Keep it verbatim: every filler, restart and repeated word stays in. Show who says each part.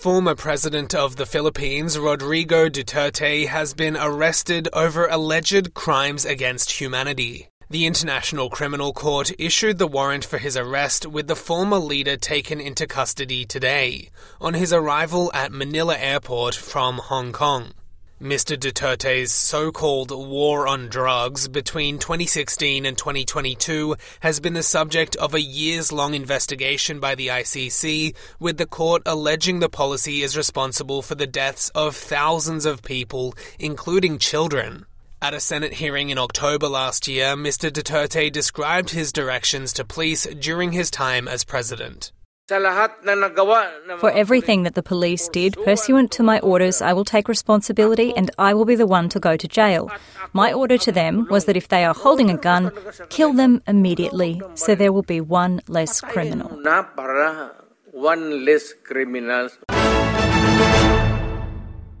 Speaker 1: former president of the Philippines, Rodrigo Duterte, has been arrested over alleged crimes against humanity. The International Criminal Court issued the warrant for his arrest, with the former leader taken into custody today, on his arrival at Manila Airport from Hong Kong. Mister Duterte's so-called war on drugs between twenty sixteen and twenty twenty-two has been the subject of a years-long investigation by the I C C, with the court alleging the policy is responsible for the deaths of thousands of people, including children. At a Senate hearing in October last year, Mister Duterte described his directions to police during his time as president.
Speaker 2: For everything that the police did, pursuant to my orders, I will take responsibility and I will be the one to go to jail. My order to them was that if they are holding a gun, kill them immediately, so there will be one less criminal.
Speaker 3: One less criminal.